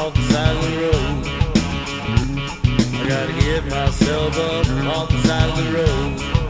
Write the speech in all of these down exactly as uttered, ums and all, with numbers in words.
off the side of the road. I gotta get myself up off the side of the road.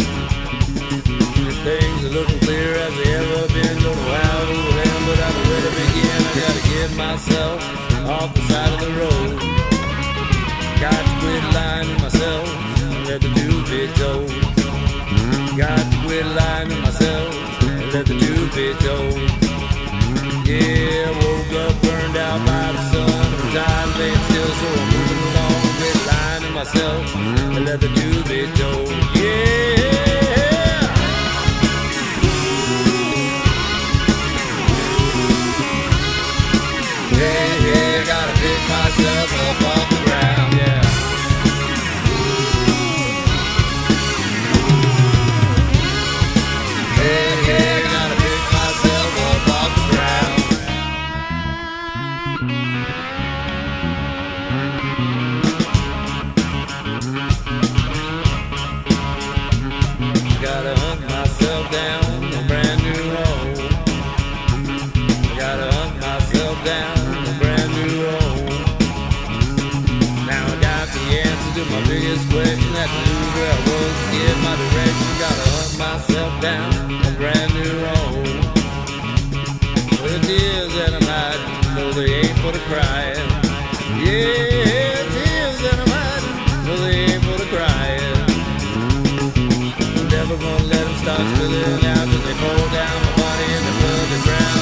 Things are looking clear as they ever been. Don't know how it will end, but I know where to begin. I gotta get myself off the side of the road. Got to quit lying to myself and let the truth be told. Got to quit lying to myself and let the truth be told. Yeah, woke up burned out by the sun. I'm tired of laying still, so I'm moving along. Quit lying to myself and let the truth be told. Yeah. Yeah, yeah, gotta pick myself up off the ground, yeah. Yeah, yeah, gotta pick myself up off the ground. Gotta hunt myself down a brand new road. Gotta hunt myself down. To my biggest question, had to lose where I was to get my direction. Gotta hunt myself down a brand new road. With the tears that I'm hiding, no they ain't for the crying. Yeah, tears that I'm hiding, no they ain't for the crying. I'm never gonna let them start spilling out, cause they fall down my body in the blood, the ground.